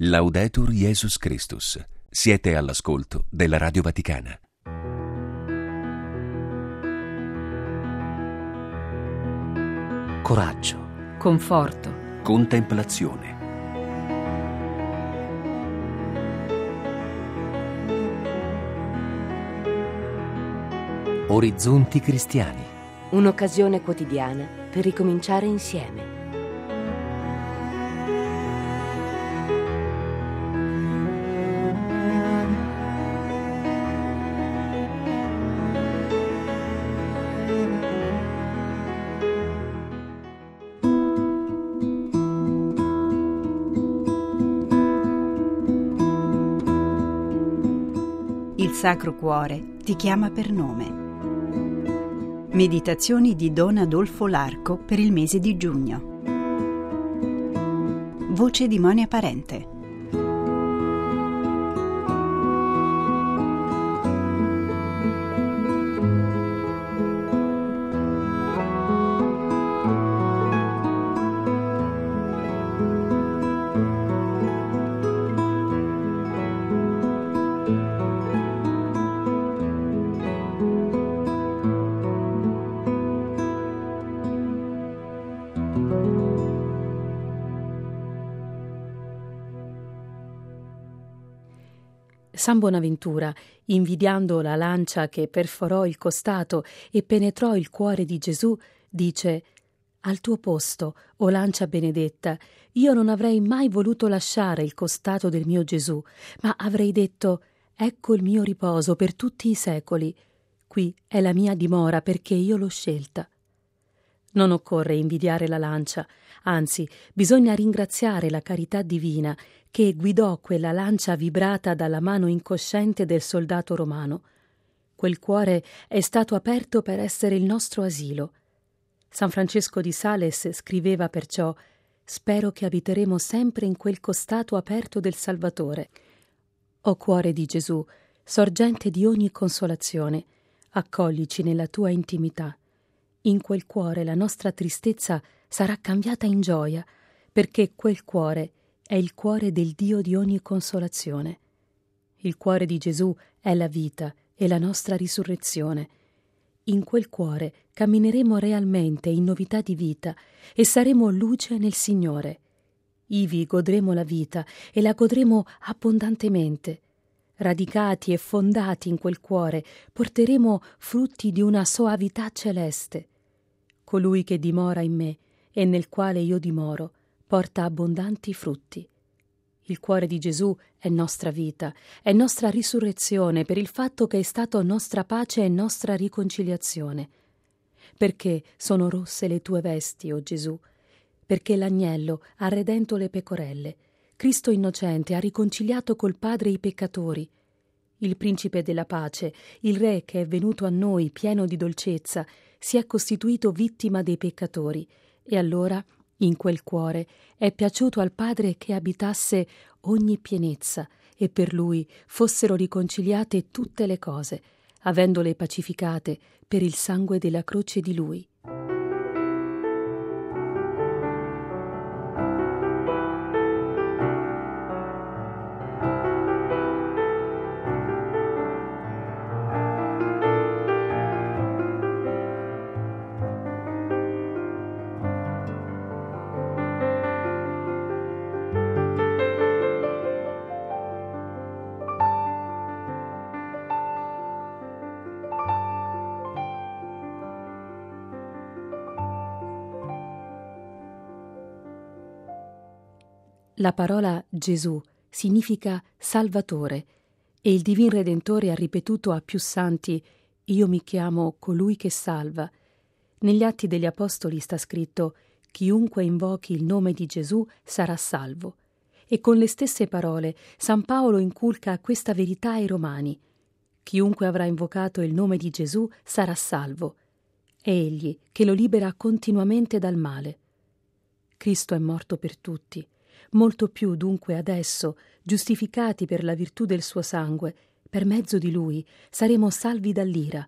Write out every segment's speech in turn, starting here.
Laudetur Jesus Christus. Siete all'ascolto della Radio Vaticana. Coraggio, conforto, contemplazione. Orizzonti cristiani. Un'occasione quotidiana per ricominciare insieme. il Sacro Cuore ti chiama per nome. Meditazioni di Don Adolfo Larco per il mese di giugno. Voce di Monia Parente. San Bonaventura, invidiando la lancia che perforò il costato e penetrò il cuore di Gesù, dice: «Al tuo posto, o lancia benedetta, io non avrei mai voluto lasciare il costato del mio Gesù, ma avrei detto: ecco il mio riposo per tutti i secoli. Qui è la mia dimora perché io l'ho scelta». Non occorre invidiare la lancia, anzi, bisogna ringraziare la carità divina che guidò quella lancia vibrata dalla mano incosciente del soldato romano. Quel cuore è stato aperto per essere il nostro asilo. San Francesco di Sales scriveva perciò: «Spero che abiteremo sempre in quel costato aperto del Salvatore». O cuore di Gesù, sorgente di ogni consolazione, accoglici nella tua intimità. In quel cuore la nostra tristezza sarà cambiata in gioia, perché quel cuore è il cuore del Dio di ogni consolazione. Il cuore di Gesù è la vita e la nostra risurrezione. In quel cuore cammineremo realmente in novità di vita e saremo luce nel Signore. Ivi godremo la vita e la godremo abbondantemente. Radicati e fondati in quel cuore, porteremo frutti di una soavità celeste. Colui che dimora in me e nel quale io dimoro porta abbondanti frutti. Il cuore di Gesù è nostra vita, è nostra risurrezione per il fatto che è stato nostra pace e nostra riconciliazione. Perché sono rosse le tue vesti, o Gesù? Perché l'agnello ha redento le pecorelle. Cristo innocente ha riconciliato col Padre i peccatori. Il principe della pace, il Re che è venuto a noi pieno di dolcezza, si è costituito vittima dei peccatori, e allora in quel cuore è piaciuto al Padre che abitasse ogni pienezza e per lui fossero riconciliate tutte le cose, avendole pacificate per il sangue della croce di lui. La parola Gesù significa Salvatore e il Divin Redentore ha ripetuto a più santi: «Io mi chiamo colui che salva». Negli Atti degli Apostoli sta scritto: «Chiunque invochi il nome di Gesù sarà salvo». E con le stesse parole San Paolo inculca questa verità ai Romani: «Chiunque avrà invocato il nome di Gesù sarà salvo». È Egli che lo libera continuamente dal male. Cristo è morto per tutti. Molto più dunque adesso, giustificati per la virtù del suo sangue, per mezzo di lui saremo salvi dall'ira,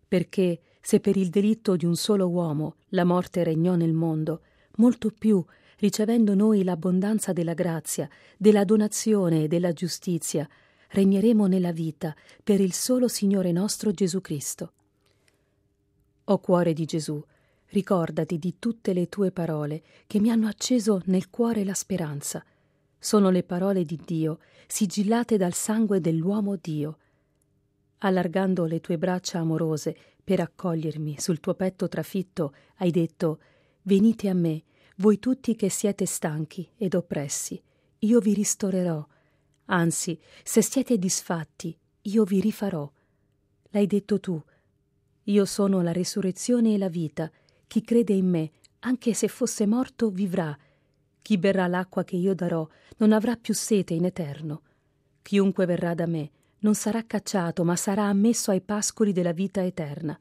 perché se per il delitto di un solo uomo la morte regnò nel mondo, molto più ricevendo noi l'abbondanza della grazia, della donazione e della giustizia, regneremo nella vita per il solo Signore nostro Gesù Cristo. O cuore di Gesù, ricordati di tutte le tue parole che mi hanno acceso nel cuore la speranza. Sono le parole di Dio, sigillate dal sangue dell'uomo Dio. Allargando le tue braccia amorose per accogliermi sul tuo petto trafitto, hai detto: venite a me, voi tutti che siete stanchi ed oppressi, io vi ristorerò. Anzi, se siete disfatti, io vi rifarò. L'hai detto tu: io sono la resurrezione e la vita. Chi crede in me, anche se fosse morto, vivrà. Chi berrà l'acqua che io darò non avrà più sete in eterno. Chiunque verrà da me non sarà cacciato, ma sarà ammesso ai pascoli della vita eterna.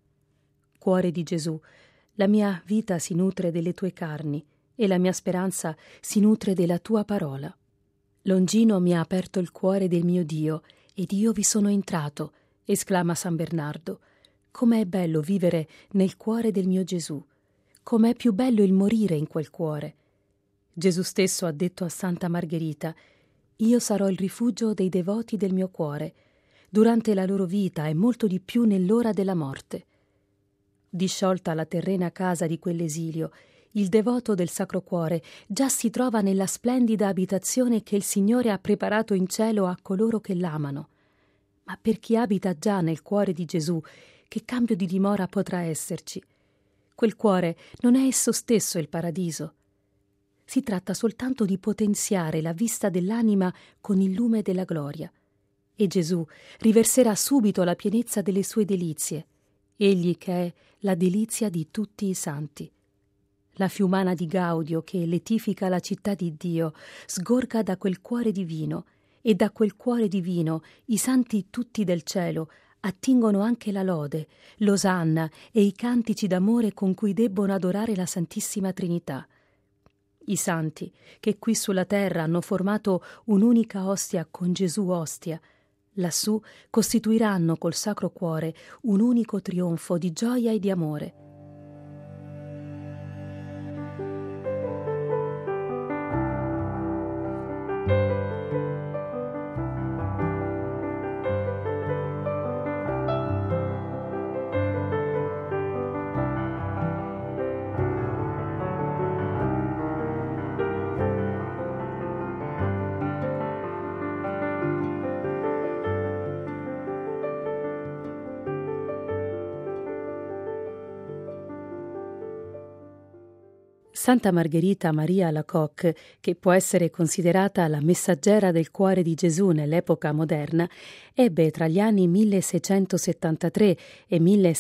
Cuore di Gesù, la mia vita si nutre delle tue carni e la mia speranza si nutre della tua parola. Longino mi ha aperto il cuore del mio Dio ed io vi sono entrato, esclama San Bernardo. Com'è bello vivere nel cuore del mio Gesù! Com'è più bello il morire in quel cuore! Gesù stesso ha detto a Santa Margherita: io sarò il rifugio dei devoti del mio cuore, durante la loro vita e molto di più nell'ora della morte. Disciolta la terrena casa di quell'esilio, il devoto del Sacro Cuore già si trova nella splendida abitazione che il Signore ha preparato in cielo a coloro che l'amano. Ma per chi abita già nel cuore di Gesù, che cambio di dimora potrà esserci? Quel cuore non è esso stesso il paradiso. Si tratta soltanto di potenziare la vista dell'anima con il lume della gloria. E Gesù riverserà subito la pienezza delle sue delizie, egli che è la delizia di tutti i santi. La fiumana di gaudio che letifica la città di Dio sgorga da quel cuore divino, e da quel cuore divino i santi tutti del cielo attingono anche la lode, l'osanna e i cantici d'amore con cui debbono adorare la Santissima Trinità. I santi, che qui sulla terra hanno formato un'unica ostia con Gesù ostia, lassù costituiranno col Sacro Cuore un unico trionfo di gioia e di amore. Santa Margherita Maria Alacoque, che può essere considerata la messaggera del cuore di Gesù nell'epoca moderna, ebbe tra gli anni 1673 e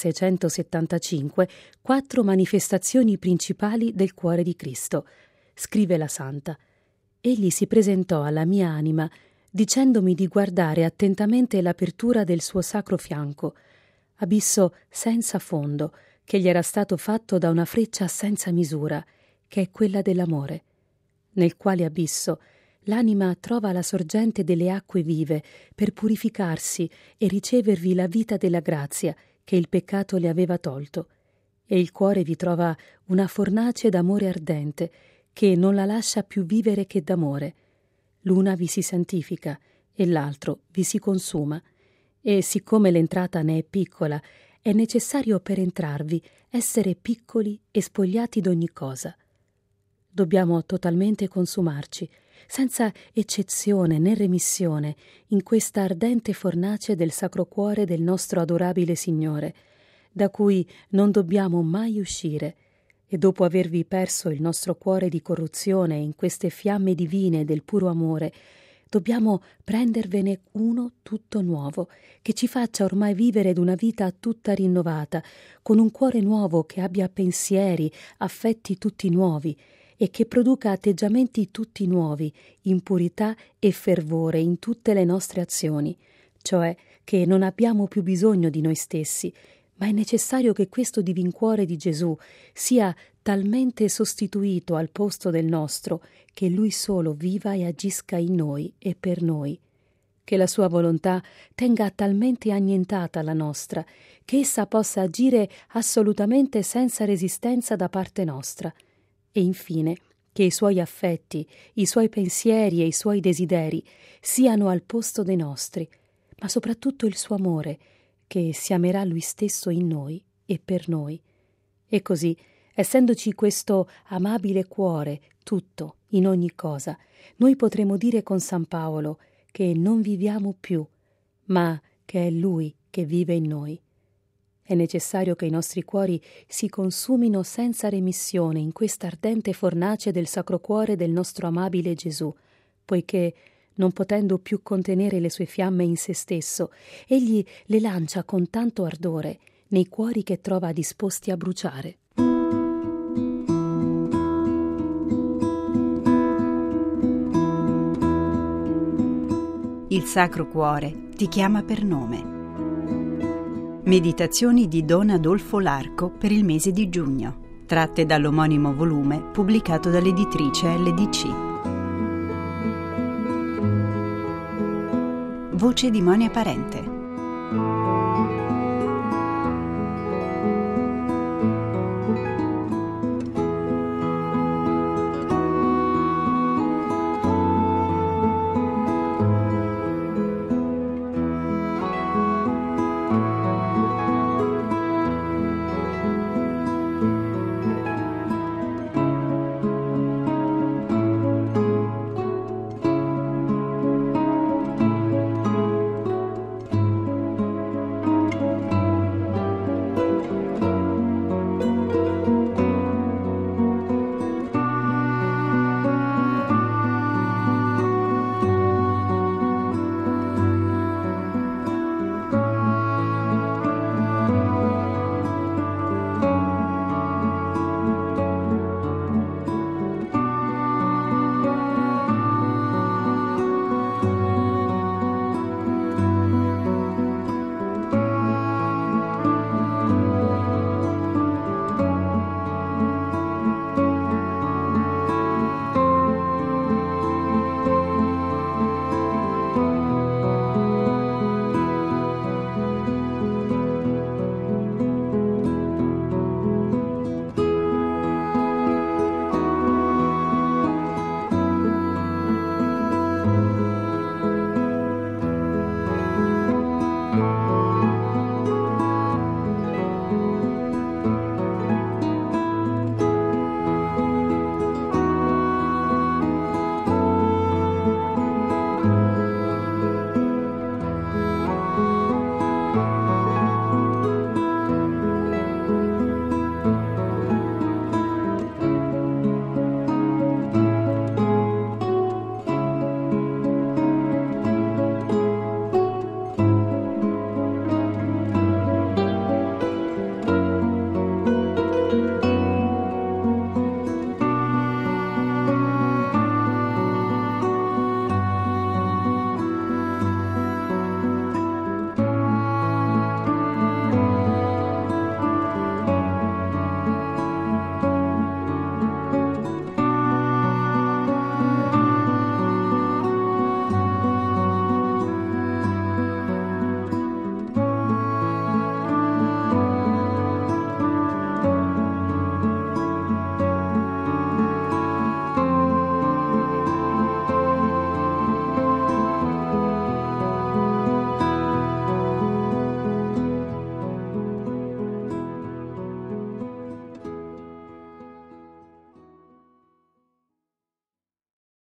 1675 4 manifestazioni principali del cuore di Cristo. Scrive la Santa: egli si presentò alla mia anima dicendomi di guardare attentamente l'apertura del suo sacro fianco, abisso senza fondo, che gli era stato fatto da una freccia senza misura, che è quella dell'amore, nel quale abisso l'anima trova la sorgente delle acque vive per purificarsi e ricevervi la vita della grazia che il peccato le aveva tolto, e il cuore vi trova una fornace d'amore ardente che non la lascia più vivere che d'amore. L'una vi si santifica e l'altro vi si consuma, e siccome l'entrata ne è piccola, è necessario per entrarvi essere piccoli e spogliati d'ogni cosa. Dobbiamo totalmente consumarci, senza eccezione né remissione, in questa ardente fornace del Sacro Cuore del nostro adorabile Signore, da cui non dobbiamo mai uscire, e dopo avervi perso il nostro cuore di corruzione in queste fiamme divine del puro amore, dobbiamo prendervene uno tutto nuovo, che ci faccia ormai vivere d'una vita tutta rinnovata, con un cuore nuovo che abbia pensieri, affetti tutti nuovi, e che produca atteggiamenti tutti nuovi, in purità e fervore in tutte le nostre azioni, cioè che non abbiamo più bisogno di noi stessi, ma è necessario che questo divin cuore di Gesù sia talmente sostituito al posto del nostro, che Lui solo viva e agisca in noi e per noi, che la sua volontà tenga talmente annientata la nostra, che essa possa agire assolutamente senza resistenza da parte nostra, e infine che i suoi affetti, i suoi pensieri e i suoi desideri siano al posto dei nostri, ma soprattutto il suo amore, che si amerà lui stesso in noi e per noi. E così, essendoci questo amabile cuore, tutto, in ogni cosa, noi potremo dire con San Paolo che non viviamo più, ma che è Lui che vive in noi. È necessario che i nostri cuori si consumino senza remissione in questa ardente fornace del Sacro Cuore del nostro amabile Gesù, poiché, non potendo più contenere le sue fiamme in se stesso, egli le lancia con tanto ardore nei cuori che trova disposti a bruciare. Il Sacro Cuore ti chiama per nome. Meditazioni di Don Adolfo Larco per il mese di giugno, tratte dall'omonimo volume pubblicato dall'editrice LDC. Voce di Monia Parente.